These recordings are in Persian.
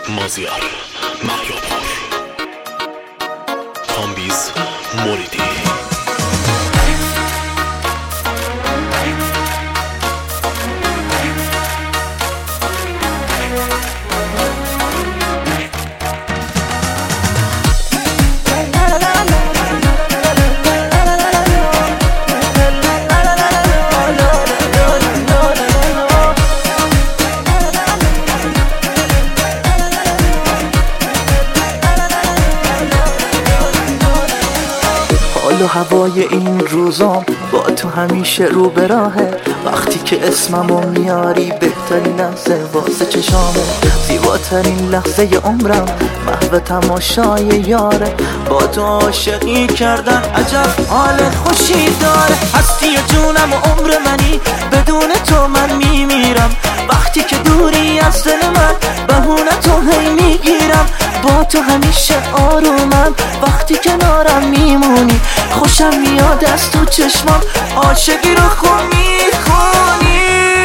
مازیار مهیارپور، کامبیز موریدی. حال و هوای این روزام با تو همیشه رو به راهه. وقتی که اسممو میاری بهترین لحظه واسه چشامه. زیباترین لحظه عمرم محو تماشای یاره. با تو عاشقی کردن عجب حال خوشی داره. هستی جونم و عمر منی، بدون تو من میمیرم. وقتی که دوری از دل من بهونه تو هی میگیرم. با تو همیشه آرومم وقتی کنارم میمونی. خوشم میاد از تو چشمام عاشقی رو خون میخونی.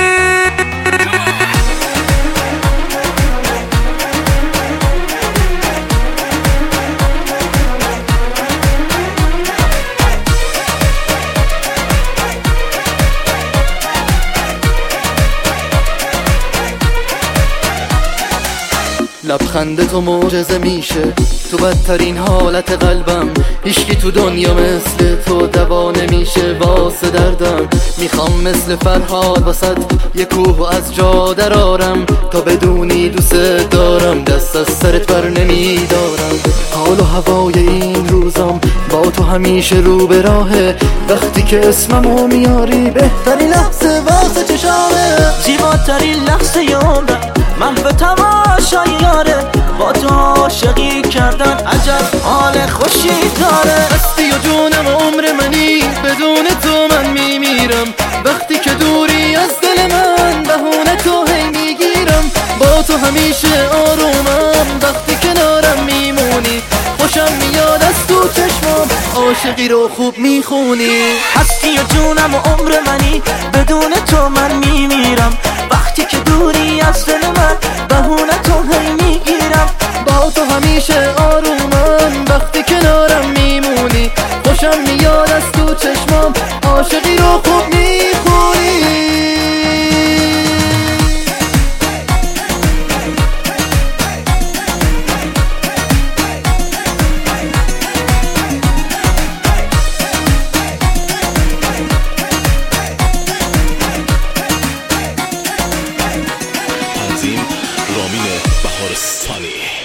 لبخند تو معجزه میشه، تو بدترین حالت قلبم. هیچکی تو دنیا مثل تو دوا نمیشه واسه دردم. میخوام مثل فرهاد واسد یه کوه از جا درارم. تا بدونی دوست دارم دست از سرت بر نمیدارم. حال و هوای این روزام با تو همیشه رو به راهه. وقتی که اسممو میاری بهترین لحظه واسه چشامه. زیباترین لحظه عمرم محو تماشای یاره. با تو عاشقی کردن عجب حال خوشی داره. هستی و جونم و عمر منی، بدون تو من میمیرم. وقتی که دوری از دل من بهونه تو هی میگیرم. با تو همیشه آرومم وقتی کنارم میمونی. خوشم میاد از تو چشمام عاشقی رو خوب میخونی. هستی و جونم و عمر منی، بدون تو من میمیرم. وقتی که دوری از دل من بهونه تو هی میگیرم. با تو همیشه آرومم وقتی کنارم میمونی. خوشم میاد از تو چشمام عاشقی رو خوب میخونی. تنظیم رامین بهارستانی.